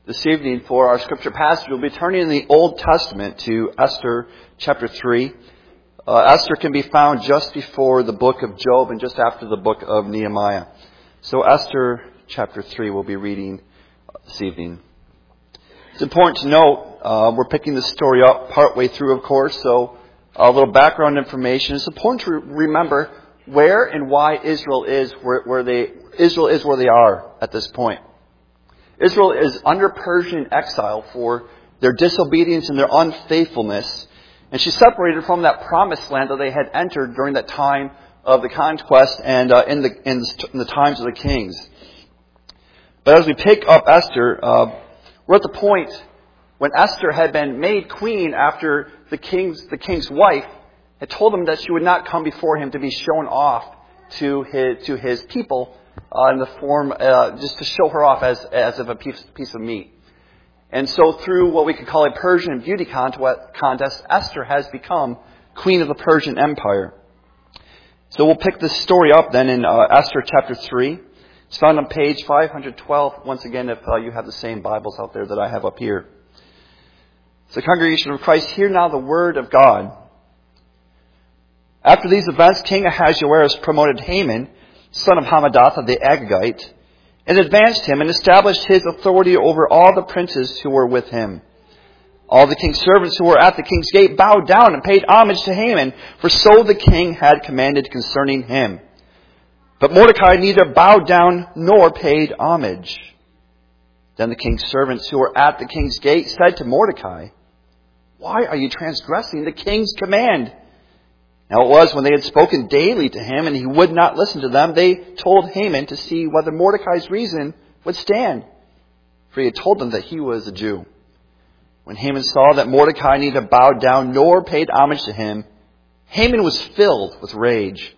This evening for our scripture passage, we'll be turning in the Old Testament to Esther chapter 3. Esther can be found just before the book of Job and just after the book of Nehemiah. So Esther chapter 3 we'll be reading this evening. It's important to note, we're picking the story up partway through, of course, so a little background information. It's important to remember where and why Israel is where they are at this point. Israel is under Persian exile for their disobedience and their unfaithfulness. And she's separated from that promised land that they had entered during that time of the conquest and in the times of the kings. But as we pick up Esther, we're at the point when Esther had been made queen after the king's wife had told him that she would not come before him to be shown off to his people in the form, just to show her off as of a piece of meat. And so through what we could call a Persian beauty contest, Esther has become queen of the Persian Empire. So we'll pick this story up then in Esther chapter 3. It's found on page 512, once again, if you have the same Bibles out there that I have up here. So congregation of Christ, hear now the word of God. After these events, King Ahasuerus promoted Haman, son of Hammedatha the Agagite, and advanced him and established his authority over all the princes who were with him. All the king's servants who were at the king's gate bowed down and paid homage to Haman, for so the king had commanded concerning him. But Mordecai neither bowed down nor paid homage. Then the king's servants who were at the king's gate said to Mordecai, "Why are you transgressing the king's command?" Now it was when they had spoken daily to him and he would not listen to them, they told Haman to see whether Mordecai's reason would stand. For he had told them that he was a Jew. When Haman saw that Mordecai neither bowed down nor paid homage to him, Haman was filled with rage.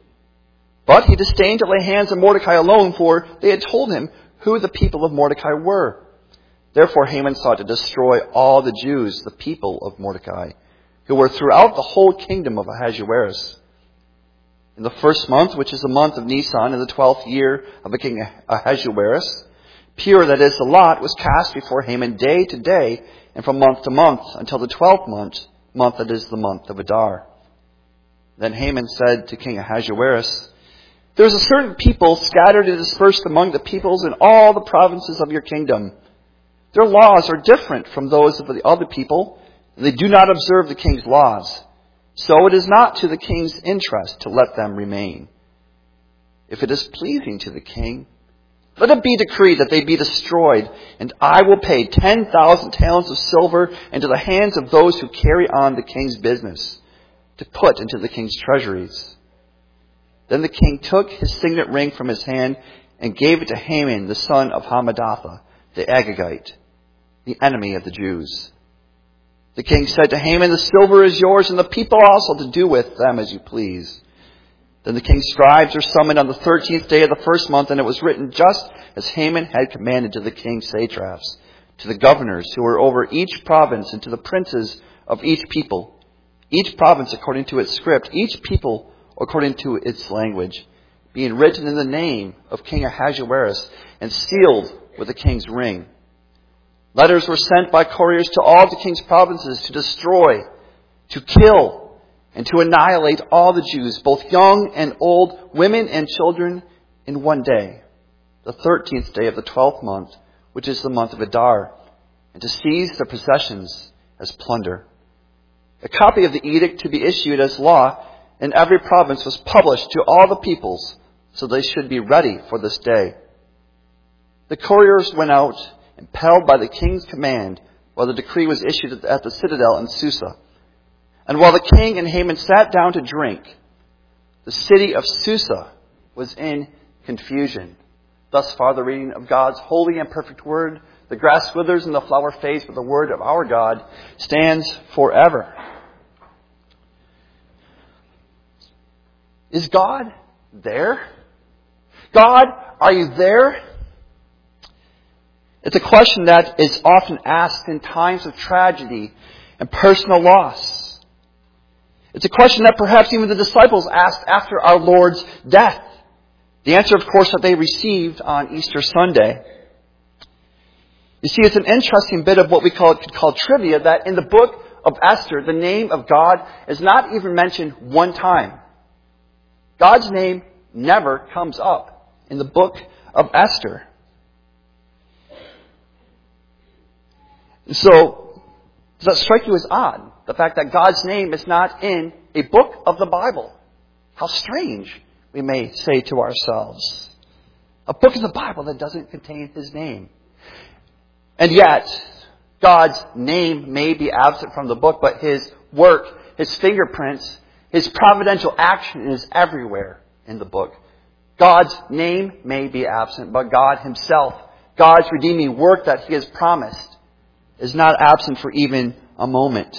But he disdained to lay hands on Mordecai alone, for they had told him who the people of Mordecai were. Therefore Haman sought to destroy all the Jews, the people of Mordecai, who were throughout the whole kingdom of Ahasuerus. In the first month, which is the month of Nisan, in the 12th year of the king Ahasuerus, pure, that is, the lot, was cast before Haman day to day, and from month to month, until the 12th month, that is, the month of Adar. Then Haman said to King Ahasuerus, "There is a certain people scattered and dispersed among the peoples in all the provinces of your kingdom. Their laws are different from those of the other people, and they do not observe the king's laws. So it is not to the king's interest to let them remain. If it is pleasing to the king, let it be decreed that they be destroyed, and I will pay 10,000 talents of silver into the hands of those who carry on the king's business, to put into the king's treasuries." Then the king took his signet ring from his hand and gave it to Haman, the son of Hammedatha, the Agagite, the enemy of the Jews. The king said to Haman, "The silver is yours, and the people also, to do with them as you please." Then the king's scribes were summoned on the 13th day of the first month, and it was written just as Haman had commanded to the king's satraps, to the governors who were over each province, and to the princes of each people, each province according to its script, each people according to its language, being written in the name of King Ahasuerus and sealed with the king's ring. Letters were sent by couriers to all the king's provinces to destroy, to kill, and to annihilate all the Jews, both young and old, women and children, in one day, the 13th day of the 12th month, which is the month of Adar, and to seize their possessions as plunder. A copy of the edict to be issued as law in every province was published to all the peoples, so they should be ready for this day. The couriers went out, impelled by the king's command, while the decree was issued at the citadel in Susa. And while the king and Haman sat down to drink, the city of Susa was in confusion. Thus far the reading of God's holy and perfect word. The grass withers and the flower fades, but the word of our God stands forever. Is God there? God, are you there? It's a question that is often asked in times of tragedy and personal loss. It's a question that perhaps even the disciples asked after our Lord's death. The answer, of course, that they received on Easter Sunday. You see, it's an interesting bit of what we could call trivia, that in the book of Esther, the name of God is not even mentioned one time. God's name never comes up in the book of Esther. So, does that strike you as odd? The fact that God's name is not in a book of the Bible. How strange, we may say to ourselves. A book of the Bible that doesn't contain His name. And yet, God's name may be absent from the book, but His work, His fingerprints, His providential action is everywhere in the book. God's name may be absent, but God Himself, God's redeeming work that He has promised, is not absent for even a moment.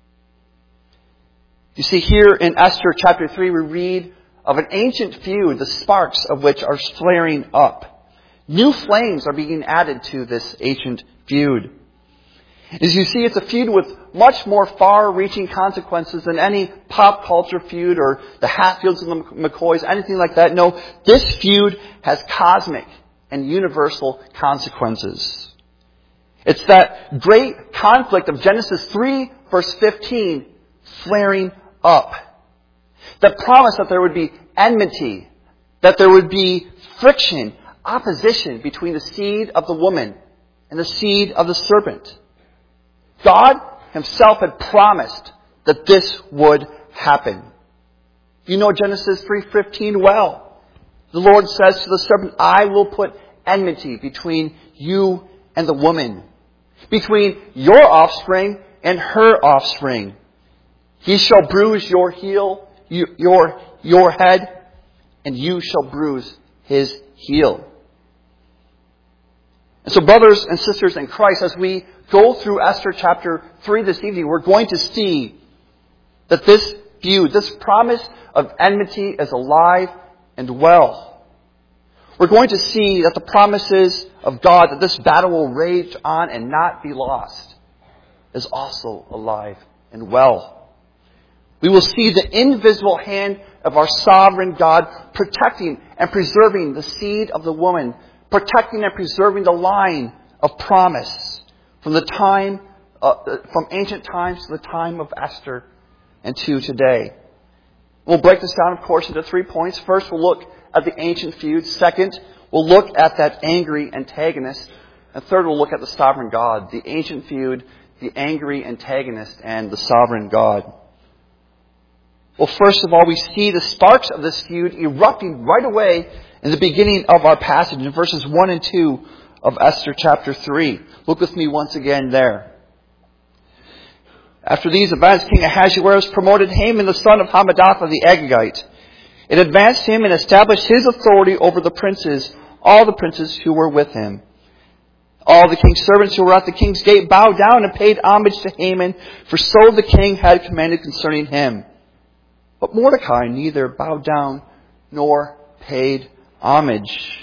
You see, here in Esther chapter 3, we read of an ancient feud, the sparks of which are flaring up. New flames are being added to this ancient feud. As you see, it's a feud with much more far-reaching consequences than any pop culture feud or the Hatfields and the McCoys, anything like that. No, this feud has cosmic and universal consequences. It's that great conflict of Genesis 3, verse 15, flaring up. The promise that there would be enmity, that there would be friction, opposition between the seed of the woman and the seed of the serpent. God Himself had promised that this would happen. You know Genesis 3:15 well. The Lord says to the serpent, I will put enmity between you and the woman, between your offspring and her offspring. He shall bruise your heel, your head, and you shall bruise his heel. And so, brothers and sisters in Christ, as we go through Esther chapter 3 this evening, we're going to see that this feud, this promise of enmity is alive and well. We're going to see that the promises of God, that this battle will rage on and not be lost, is also alive and well. We will see the invisible hand of our sovereign God protecting and preserving the seed of the woman, protecting and preserving the line of promise from ancient times to the time of Esther and to today. We'll break this down, of course, into 3 points. First, we'll look at the ancient feud. Second, we'll look at that angry antagonist. And third, we'll look at the sovereign God, the ancient feud, the angry antagonist, and the sovereign God. Well, first of all, we see the sparks of this feud erupting right away in the beginning of our passage in verses 1 and 2 of Esther chapter 3. Look with me once again there. After these events, King Ahasuerus promoted Haman, the son of Hammedatha the Agagite. It advanced him and established his authority over the princes, all the princes who were with him. All the king's servants who were at the king's gate bowed down and paid homage to Haman, for so the king had commanded concerning him. But Mordecai neither bowed down nor paid homage.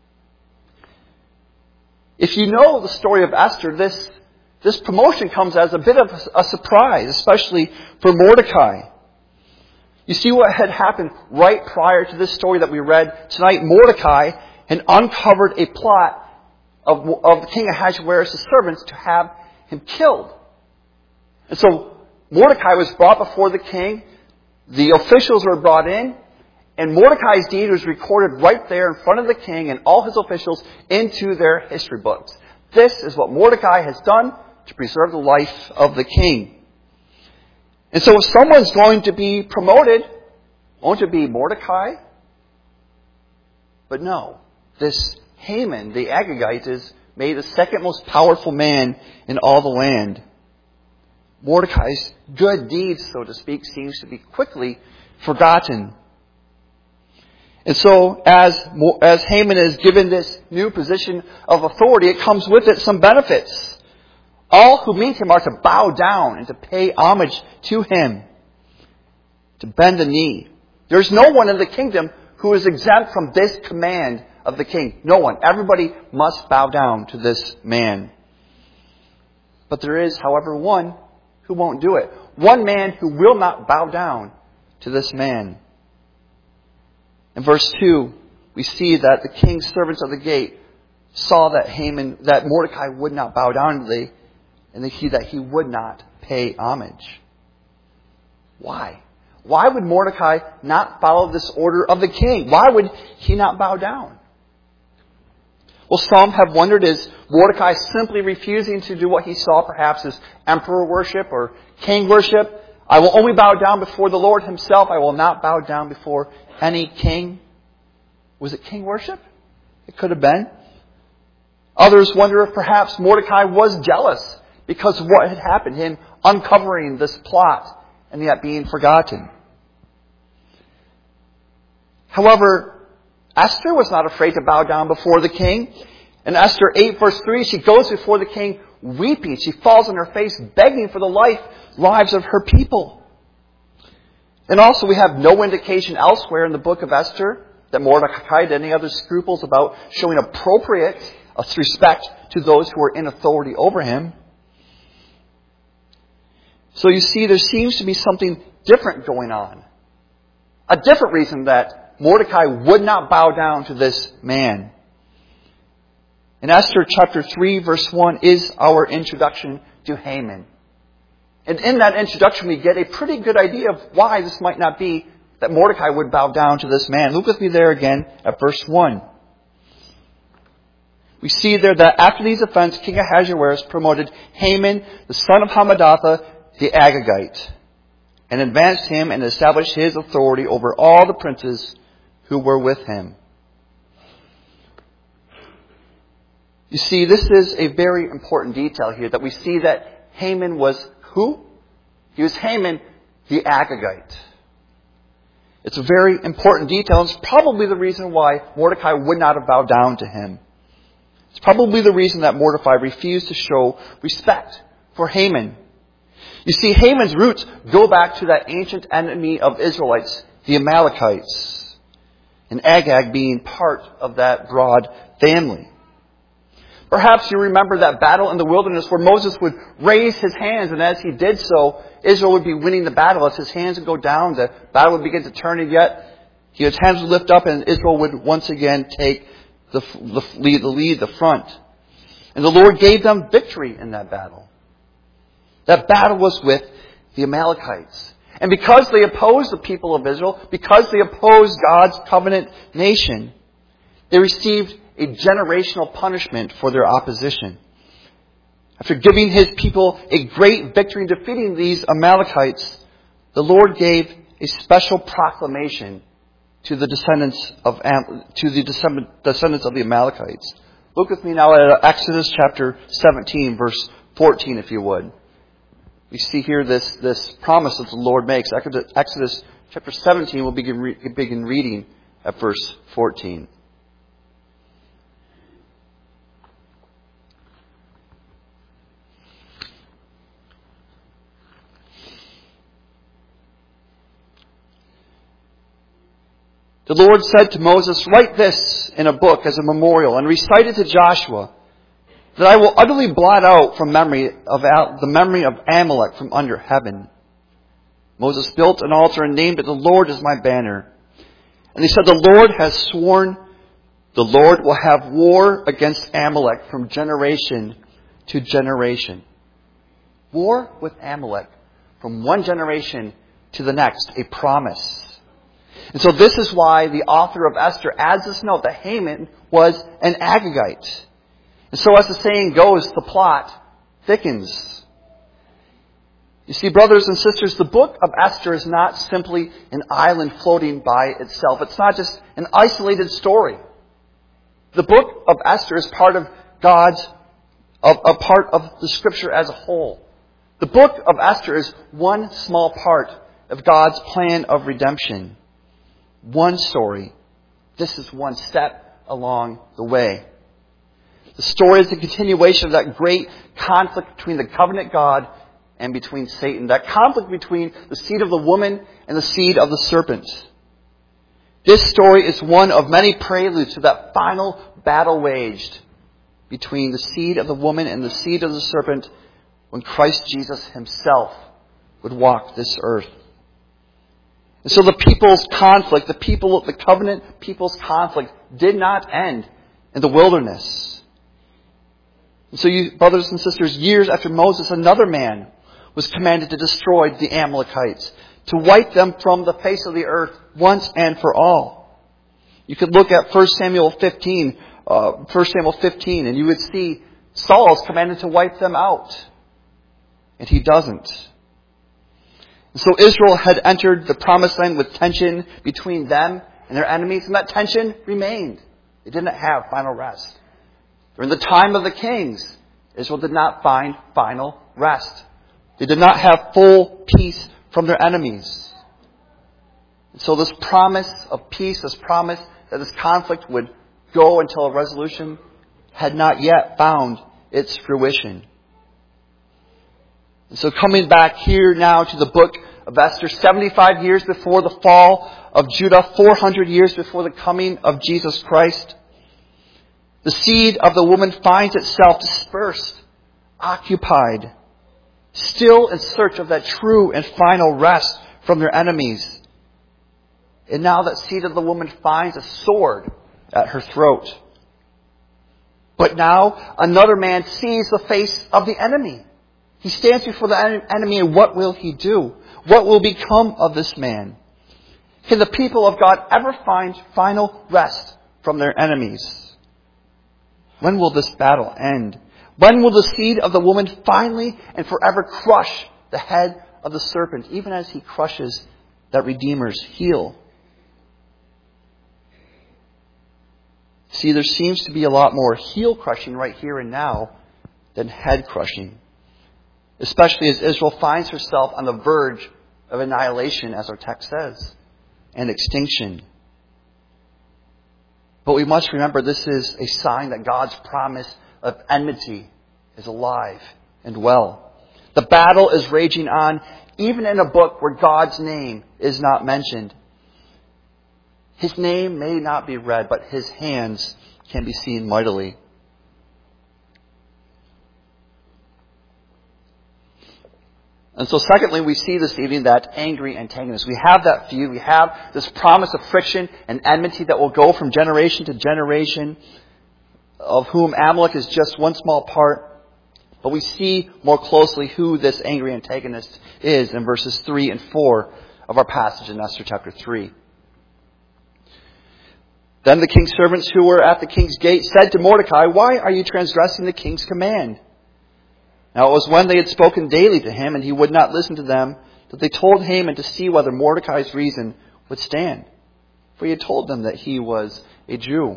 If you know the story of Esther, this promotion comes as a bit of a surprise, especially for Mordecai. You see what had happened right prior to this story that we read tonight. Mordecai had uncovered a plot of King Ahasuerus' servants to have him killed. And so Mordecai was brought before the king. The officials were brought in, and Mordecai's deed was recorded right there in front of the king and all his officials into their history books. This is what Mordecai has done to preserve the life of the king. And so if someone's going to be promoted, won't it be Mordecai? But no, this Haman, the Agagite, is made the second most powerful man in all the land. Mordecai's good deeds, so to speak, seems to be quickly forgotten. And so, as Haman is given this new position of authority, it comes with it some benefits. All who meet him are to bow down and to pay homage to him, to bend the knee. There's no one in the kingdom who is exempt from this command of the king. No one. Everybody must bow down to this man. But there is, however, one who won't do it. One man who will not bow down to this man. In verse 2, we see that the king's servants of the gate saw that Mordecai would not bow down to and that he would not pay homage. Why? Why would Mordecai not follow this order of the king? Why would he not bow down? Well, some have wondered, is Mordecai simply refusing to do what he saw perhaps as emperor worship or king worship? I will only bow down before the Lord himself. I will not bow down before any king. Was it king worship? It could have been. Others wonder if perhaps Mordecai was jealous because of what had happened, him uncovering this plot and yet being forgotten. However, Esther was not afraid to bow down before the king. In Esther 8 verse 3, she goes before the king weeping. She falls on her face begging for the lives of her people. And also we have no indication elsewhere in the book of Esther that Mordecai had any other scruples about showing appropriate respect to those who were in authority over him. So you see, there seems to be something different going on. A different reason that Mordecai would not bow down to this man. In Esther chapter 3 verse 1 is our introduction to Haman. And in that introduction we get a pretty good idea of why this might not be that Mordecai would bow down to this man. Look with me there again at verse 1. We see there that after these events, King Ahasuerus promoted Haman, the son of Hammedatha, the Agagite, and advanced him and established his authority over all the princes who were with him. You see, this is a very important detail here, that we see that Haman was who? He was Haman the Agagite. It's a very important detail. It's probably the reason why Mordecai would not have bowed down to him. It's probably the reason that Mordecai refused to show respect for Haman. You see, Haman's roots go back to that ancient enemy of Israelites, the Amalekites, and Agag being part of that broad family. Perhaps you remember that battle in the wilderness where Moses would raise his hands, and as he did so, Israel would be winning the battle. As his hands would go down, the battle would begin to turn, and yet his hands would lift up, and Israel would once again take the lead, the front. And the Lord gave them victory in that battle. That battle was with the Amalekites. And because they opposed the people of Israel, because they opposed God's covenant nation, they received a generational punishment for their opposition. After giving his people a great victory in defeating these Amalekites, the Lord gave a special proclamation to the descendants of the Amalekites. Look with me now at Exodus chapter 17, verse 14, if you would. We see here this promise that the Lord makes. Exodus chapter 17, we'll begin reading at verse 14. The Lord said to Moses, "Write this in a book as a memorial and recite it to Joshua, that I will utterly blot out from the memory of Amalek from under heaven." Moses built an altar and named it, "The Lord is my banner." And he said, "The Lord has sworn, the Lord will have war against Amalek from generation to generation." War with Amalek from one generation to the next, a promise. And so this is why the author of Esther adds this note that Haman was an Agagite. And so as the saying goes, the plot thickens. You see, brothers and sisters, the book of Esther is not simply an island floating by itself. It's not just an isolated story. The book of Esther is part of a part of the Scripture as a whole. The book of Esther is one small part of God's plan of redemption. One story. This is one step along the way. The story is a continuation of that great conflict between the covenant God and between Satan. That conflict between the seed of the woman and the seed of the serpent. This story is one of many preludes to that final battle waged between the seed of the woman and the seed of the serpent when Christ Jesus himself would walk this earth. And so the people's conflict, the covenant people's conflict did not end in the wilderness. And so you, brothers and sisters, years after Moses, another man was commanded to destroy the Amalekites, to wipe them from the face of the earth once and for all. You could look at 1 Samuel 15, and you would see Saul is commanded to wipe them out. And he doesn't. And so Israel had entered the promised land with tension between them and their enemies, and that tension remained. They didn't have final rest. During the time of the kings, Israel did not find final rest. They did not have full peace from their enemies. And so this promise of peace, this promise that this conflict would go until a resolution, had not yet found its fruition. And so coming back here now to the book of Esther, 75 years before the fall of Judah, 400 years before the coming of Jesus Christ, the seed of the woman finds itself dispersed, occupied, still in search of that true and final rest from their enemies. And now that seed of the woman finds a sword at her throat. But now another man sees the face of the enemy. He stands before the enemy, and what will he do? What will become of this man? Can the people of God ever find final rest from their enemies? When will this battle end? When will the seed of the woman finally and forever crush the head of the serpent, even as he crushes that Redeemer's heel? See, there seems to be a lot more heel crushing right here and now than head crushing, especially as Israel finds herself on the verge of annihilation, as our text says, and extinction. But we must remember this is a sign that God's promise of enmity is alive and well. The battle is raging on, even in a book where God's name is not mentioned. His name may not be read, but his hands can be seen mightily. And so secondly, we see this evening that angry antagonist. We have that feud. We have this promise of friction and enmity that will go from generation to generation, of whom Amalek is just one small part. But we see more closely who this angry antagonist is in verses 3 and 4 of our passage in Esther chapter 3. Then the king's servants who were at the king's gate said to Mordecai, "Why are you transgressing the king's command?" Now it was when they had spoken daily to him, and he would not listen to them, that they told Haman to see whether Mordecai's reason would stand. For he had told them that he was a Jew.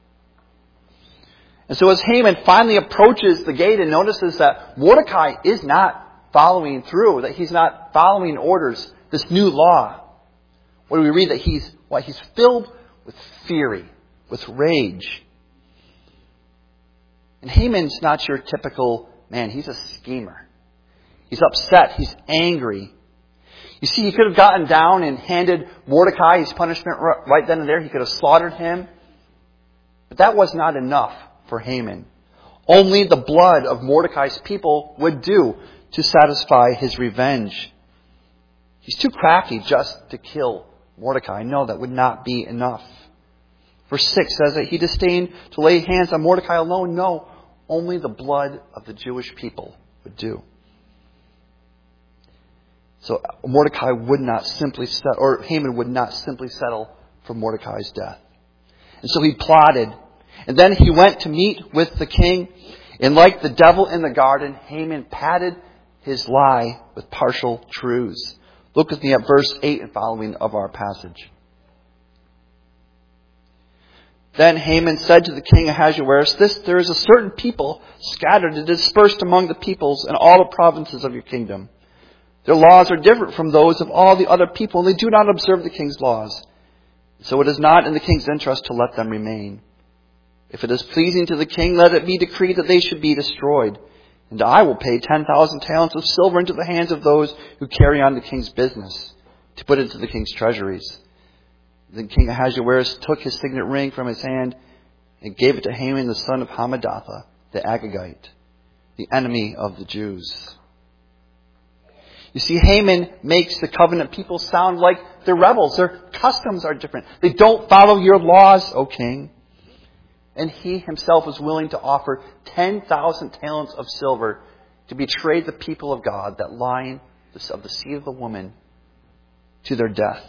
And so as Haman finally approaches the gate and notices that Mordecai is not following through, that he's not following orders, this new law, what do we read? That he's filled with fury, with rage. And Haman's not your typical man. He's a schemer. He's upset. He's angry. You see, he could have gotten down and handed Mordecai his punishment right then and there. He could have slaughtered him. But that was not enough for Haman. Only the blood of Mordecai's people would do to satisfy his revenge. He's too crafty just to kill Mordecai. No, that would not be enough. Verse 6 says that he disdained to lay hands on Mordecai alone. No, only the blood of the Jewish people would do. So Mordecai would not simply settle, or Haman would not simply settle for Mordecai's death. And so he plotted. And then he went to meet with the king. And like the devil in the garden, Haman padded his lie with partial truths. Look with me at verse 8 and following of our passage. Then Haman said to the king Ahasuerus, there is a certain people scattered and dispersed among the peoples in all the provinces of your kingdom. Their laws are different from those of all the other people, and they do not observe the king's laws. So it is not in the king's interest to let them remain. If it is pleasing to the king, let it be decreed that they should be destroyed. And I will pay 10,000 talents of silver into the hands of those who carry on the king's business, to put into the king's treasuries. Then King Ahasuerus took his signet ring from his hand and gave it to Haman, the son of Hammedatha, the Agagite, the enemy of the Jews. You see, Haman makes the covenant people sound like they're rebels. Their customs are different. They don't follow your laws, O king. And he himself was willing to offer 10,000 talents of silver to betray the people of God, that line of the seed of the woman, to their death.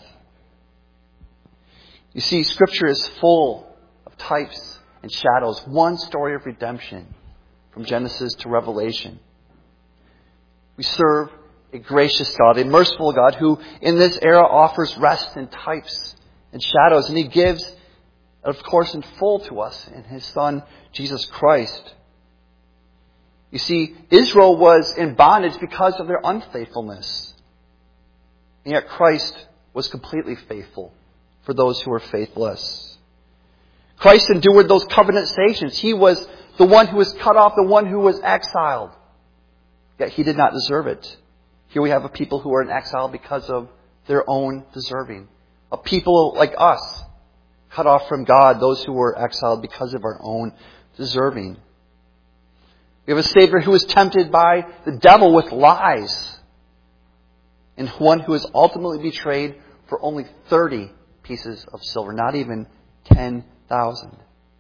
You see, Scripture is full of types and shadows. One story of redemption from Genesis to Revelation. We serve a gracious God, a merciful God who in this era offers rest in types and shadows. And He gives, of course, in full to us in His Son, Jesus Christ. You see, Israel was in bondage because of their unfaithfulness. And yet Christ was completely faithful for those who were faithless. Christ endured those covenant stations. He was the one who was cut off, the one who was exiled. Yet He did not deserve it. Here we have a people who are in exile because of their own deserving. A people like us, cut off from God, those who were exiled because of our own deserving. We have a Savior who was tempted by the devil with lies, and one who is ultimately betrayed for only 30 pieces of silver, not even 10,000.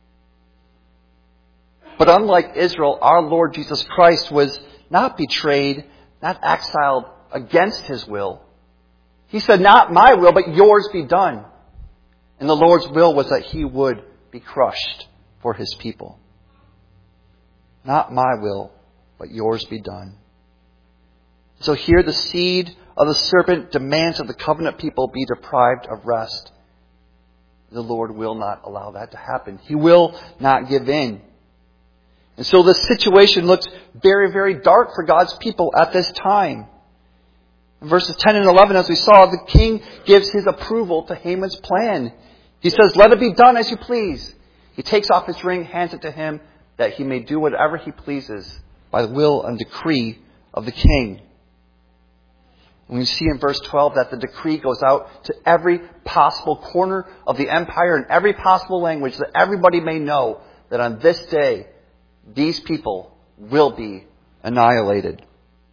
But unlike Israel, our Lord Jesus Christ was not betrayed, not exiled against His will. He said, "Not my will, but yours be done." And the Lord's will was that He would be crushed for His people. Not my will, but yours be done. So here the seed of the serpent demands that the covenant people be deprived of rest. The Lord will not allow that to happen. He will not give in. And so the situation looks very, very dark for God's people at this time. In verses 10 and 11, as we saw, the king gives his approval to Haman's plan. He says, "Let it be done as you please." He takes off his ring, hands it to him, that he may do whatever he pleases by the will and decree of the king. And we see in verse 12 that the decree goes out to every possible corner of the empire in every possible language, that everybody may know that on this day, these people will be annihilated.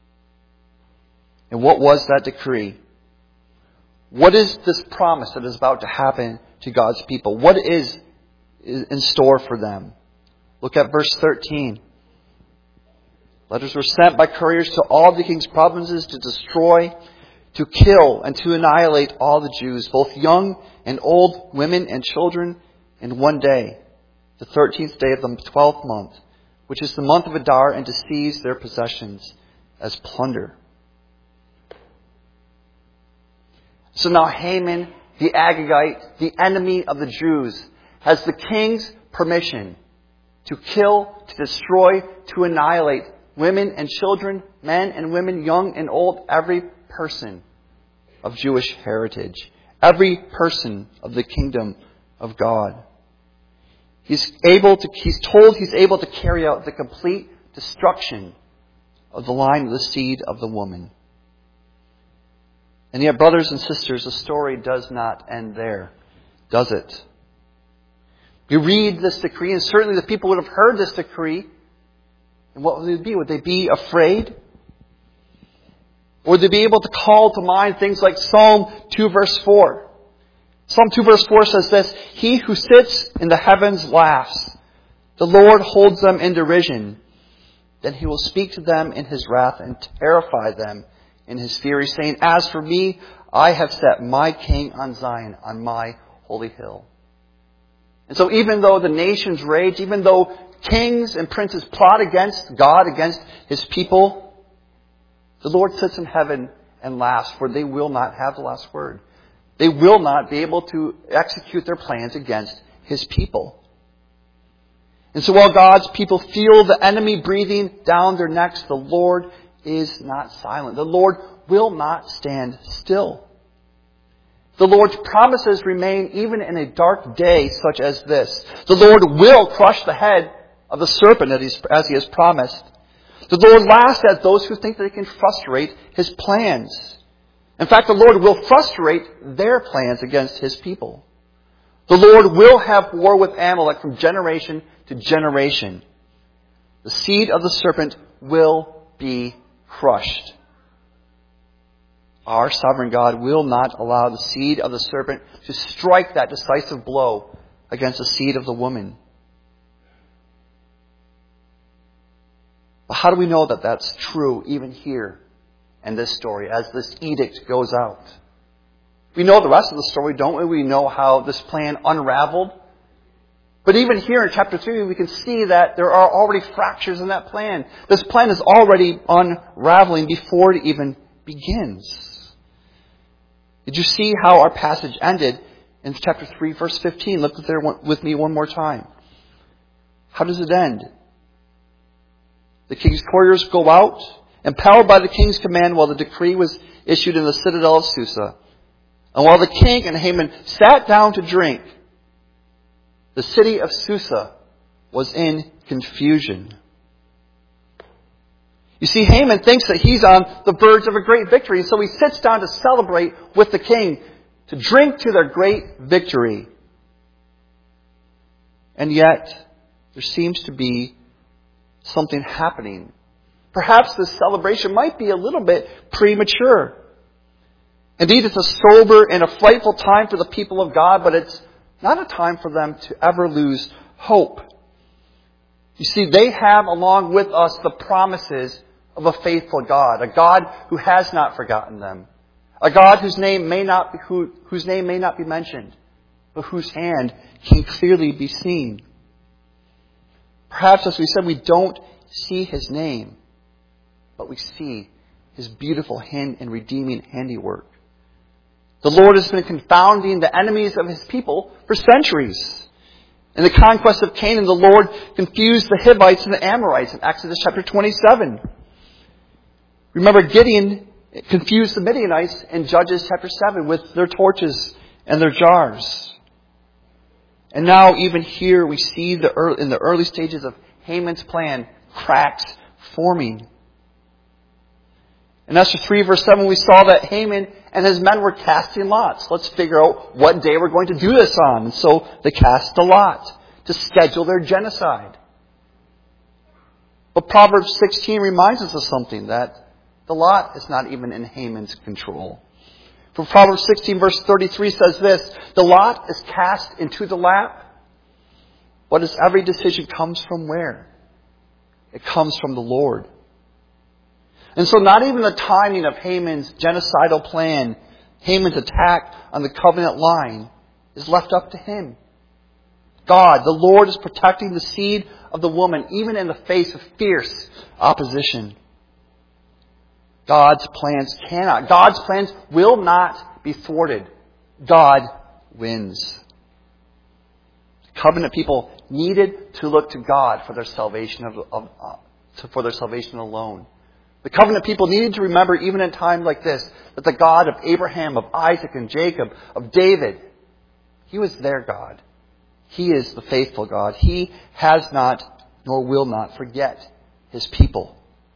And what was that decree? What is this promise that is about to happen to God's people? What is in store for them? Look at verse 13. Letters were sent by couriers to all the king's provinces to destroy, to kill, and to annihilate all the Jews, both young and old, women and children, in one day, the 13th day of the 12th month, which is the month of Adar, and to seize their possessions as plunder. So now Haman, the Agagite, the enemy of the Jews, has the king's permission to kill, to destroy, to annihilate women and children, men and women, young and old, every person of Jewish heritage, every person of the kingdom of God. He's told he's able to carry out the complete destruction of the line of the seed of the woman. And yet, brothers and sisters, the story does not end there, does it? We read this decree, and certainly the people would have heard this decree. And what would they be? Would they be afraid? Or would they be able to call to mind things like Psalm 2 verse 4? Psalm 2 verse 4 says this, "He who sits in the heavens laughs. The Lord holds them in derision. Then He will speak to them in His wrath and terrify them in His fury, saying, As for me, I have set my king on Zion, on my holy hill." And so even though the nations rage, even though kings and princes plot against God, against His people, the Lord sits in heaven and laughs, for they will not have the last word. They will not be able to execute their plans against His people. And so while God's people feel the enemy breathing down their necks, the Lord is not silent. The Lord will not stand still. The Lord's promises remain even in a dark day such as this. The Lord will crush the head of the serpent as He has promised. The Lord laughs at those who think they can frustrate His plans. In fact, the Lord will frustrate their plans against His people. The Lord will have war with Amalek from generation to generation. The seed of the serpent will be crushed. Our sovereign God will not allow the seed of the serpent to strike that decisive blow against the seed of the woman. But how do we know that that's true even here in this story as this edict goes out? We know the rest of the story, don't we? We know how this plan unraveled. But even here in chapter 3, we can see that there are already fractures in that plan. This plan is already unraveling before it even begins. Did you see how our passage ended in chapter 3, verse 15? Look there with me one more time. How does it end? The king's couriers go out, impelled by the king's command, while the decree was issued in the citadel of Susa. And while the king and Haman sat down to drink, the city of Susa was in confusion. You see, Haman thinks that he's on the verge of a great victory, so he sits down to celebrate with the king, to drink to their great victory. And yet, there seems to be something happening. Perhaps this celebration might be a little bit premature. Indeed, it's a sober and a frightful time for the people of God, but it's not a time for them to ever lose hope. You see, they have, along with us, the promises of a faithful God, a God who has not forgotten them, a God whose name may not be mentioned, but whose hand can clearly be seen. Perhaps, as we said, we don't see His name, but we see His beautiful hand and redeeming handiwork. The Lord has been confounding the enemies of His people for centuries. In the conquest of Canaan, the Lord confused the Hivites and the Amorites in Exodus chapter 27. Remember, Gideon confused the Midianites in Judges chapter 7 with their torches and their jars. And now, even here, we see in the early stages of Haman's plan, cracks forming. In Esther 3, verse 7, we saw that Haman and his men were casting lots. Let's figure out what day we're going to do this on. And so they cast a lot to schedule their genocide. But Proverbs 16 reminds us of something, that the lot is not even in Haman's control. For Proverbs 16, verse 33 says this, "The lot is cast into the lap, but as every decision comes from where? It comes from the Lord." And so not even the timing of Haman's genocidal plan, Haman's attack on the covenant line, is left up to him. God, the Lord, is protecting the seed of the woman, even in the face of fierce opposition. God's plans will not be thwarted. God wins. The covenant people needed to look to God for their salvation alone. The covenant people needed to remember, even in times like this, that the God of Abraham, of Isaac and Jacob, of David, He was their God. He is the faithful God. He has not, nor will not, forget His people.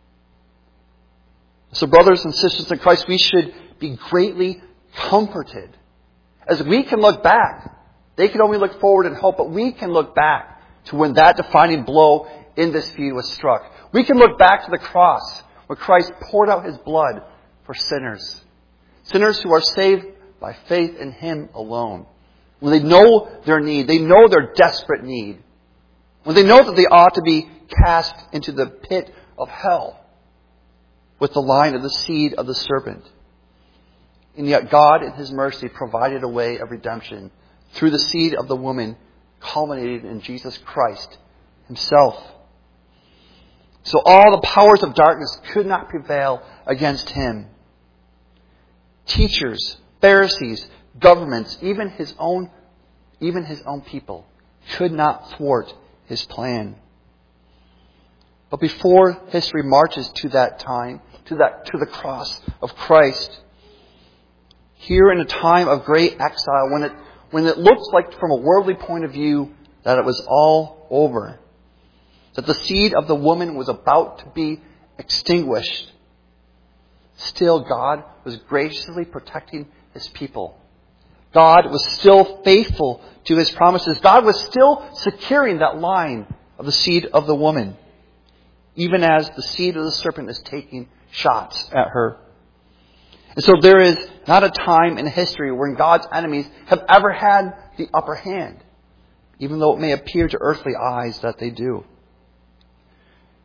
So, brothers and sisters in Christ, we should be greatly comforted. As we can look back, they can only look forward and hope, but we can look back to when that defining blow in this feud was struck. We can look back to the cross, where Christ poured out His blood for sinners. Sinners who are saved by faith in Him alone. When they know their need, they know their desperate need. When they know that they ought to be cast into the pit of hell with the line of the seed of the serpent. And yet God in His mercy provided a way of redemption through the seed of the woman, culminated in Jesus Christ Himself. So all the powers of darkness could not prevail against Him. Teachers, Pharisees, governments, even His own people could not thwart His plan. But before history marches to that time, to the cross of Christ, here in a time of great exile, when it looks like from a worldly point of view that it was all over, that the seed of the woman was about to be extinguished, still God was graciously protecting His people. God was still faithful to His promises. God was still securing that line of the seed of the woman, even as the seed of the serpent is taking shots at her. And so there is not a time in history when God's enemies have ever had the upper hand, even though it may appear to earthly eyes that they do.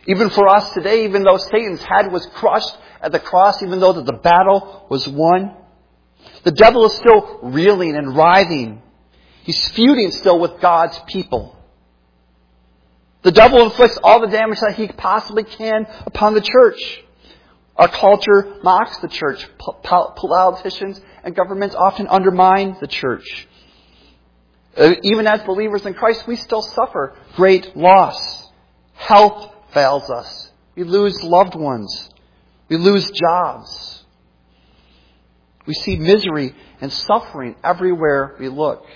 Even for us today, even though Satan's head was crushed at the cross, even though that the battle was won, the devil is still reeling and writhing. He's feuding still with God's people. The devil inflicts all the damage that he possibly can upon the church. Our culture mocks the church. Politicians and governments often undermine the church. Even as believers in Christ, we still suffer great loss. Health fails us. We lose loved ones. We lose jobs. We see misery and suffering everywhere we look.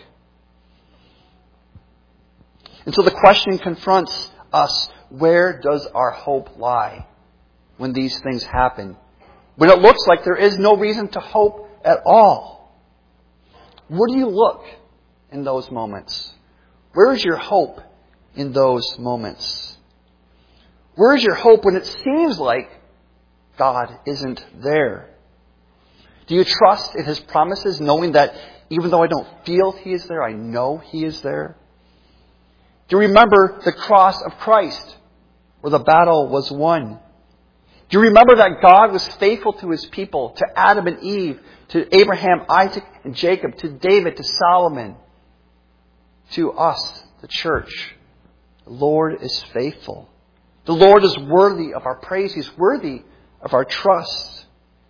And so the question confronts us, where does our hope lie when these things happen? When it looks like there is no reason to hope at all. Where do you look in those moments? Where is your hope in those moments? Where is your hope when it seems like God isn't there? Do you trust in His promises, knowing that even though I don't feel He is there, I know He is there? Do you remember the cross of Christ, where the battle was won? Do you remember that God was faithful to His people, to Adam and Eve, to Abraham, Isaac, and Jacob, to David, to Solomon, to us, the church? The Lord is faithful. The Lord is worthy of our praise. He's worthy of our trust.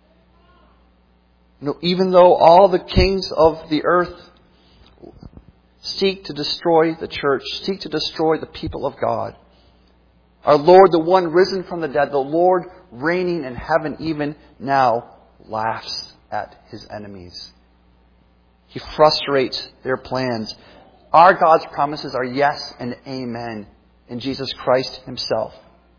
Even though all the kings of the earth seek to destroy the church, seek to destroy the people of God, our Lord, the one risen from the dead, the Lord reigning in heaven even now, laughs at His enemies. He frustrates their plans. Our God's promises are yes and amen in Jesus Christ Himself.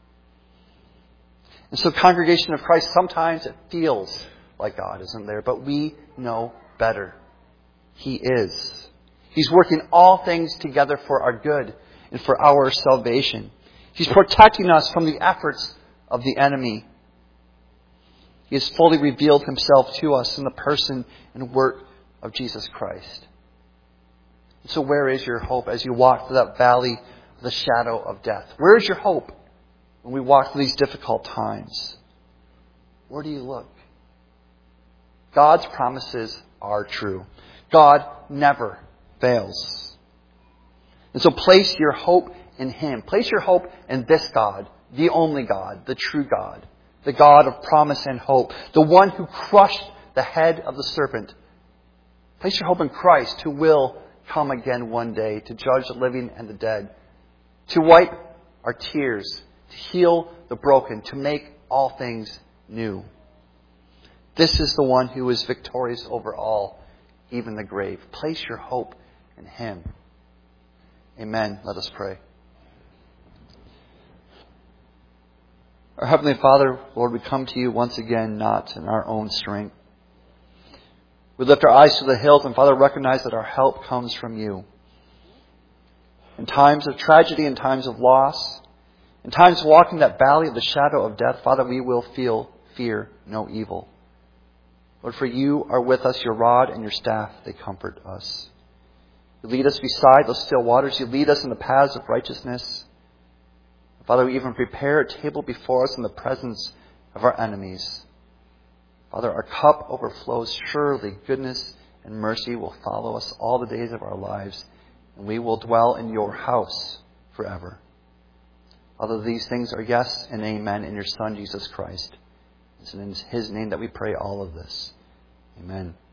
And so, congregation of Christ, sometimes it feels like God isn't there, but we know better. He is. He's working all things together for our good and for our salvation. He's protecting us from the efforts of the enemy. He has fully revealed Himself to us in the person and work of Jesus Christ. So where is your hope as you walk through that valley of the shadow of death? Where is your hope when we walk through these difficult times? Where do you look? God's promises are true. God never fails. And so place your hope in Him. Place your hope in this God, the only God, the true God, the God of promise and hope, the one who crushed the head of the serpent. Place your hope in Christ, who will come again one day to judge the living and the dead, to wipe our tears, to heal the broken, to make all things new. This is the one who is victorious over all, even the grave. Place your hope in Him. Amen. Let us pray. Our Heavenly Father, Lord, we come to You once again, not in our own strength. We lift our eyes to the hills and, Father, recognize that our help comes from You. In times of tragedy, in times of loss, in times walking that valley of the shadow of death, Father, we will fear no evil. Lord, for You are with us, Your rod and Your staff, they comfort us. You lead us beside those still waters. You lead us in the paths of righteousness. Father, we even prepare a table before us in the presence of our enemies. Father, our cup overflows. Surely goodness and mercy will follow us all the days of our lives, and we will dwell in Your house forever. Father, these things are yes and amen in Your Son, Jesus Christ. It's in His name that we pray all of this. Amen.